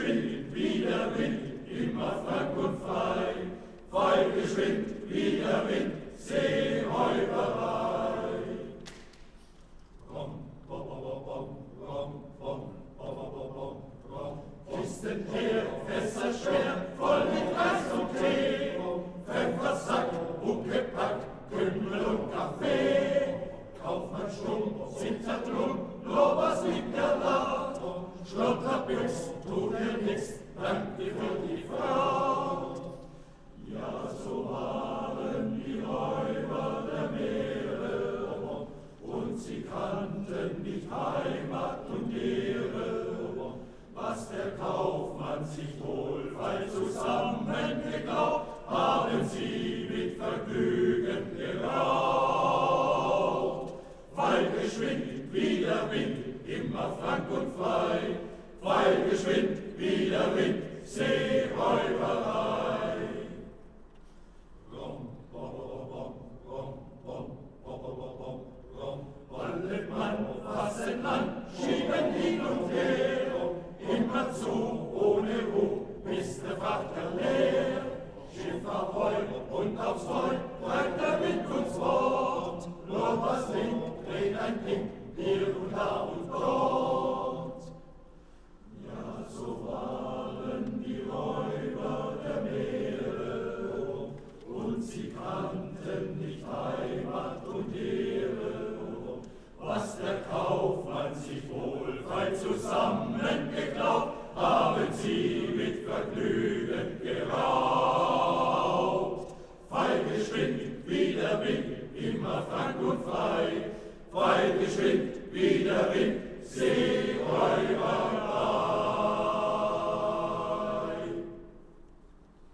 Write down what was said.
geschwind wie der Wind, immer frank und frei, pfeilgeschwind wie der Wind, Seeräuberei. Kistenheer, Fässer schwer, voll mit Reis und Tee, Pfeffersack, Huckepack, Kümmel und Kaffee. Kaufmann stumm, Zitterklum, nur was liegt er da? Schlotterbüchs, tut er nix, danke für die Frau. Ja, so waren die Räuber der Meere, und sie kannten nicht Heimat und Ehre. Was der Kaufmann sich wohlfeil zusammengeglaubt, haben sie mit Vergnügen geraubt. Pfeilgeschwind wie der Wind, immer frank und frei, pfeilgeschwind wie der Wind, Seeräuberei. Wollet man fassen an, schieben hin und her, immer zu, ohne Ruhe, bis der Frachter leer. Schiff ahoi und aufs Neu treibt der Wind uns fort, nur was linkt, dreht ein Ding, hier und da und dort. Ja, so waren die Räuber der Meere, und sie kannten nicht Heimat und Ehre. Was der Kaufmann sich wohlfeil zusammengeglaubt, haben sie mit Vergnügen geraubt. Pfeilgeschwind wie der Wind, immer frank und frei, pfeilgeschwind wie der Wind, Seeräuber.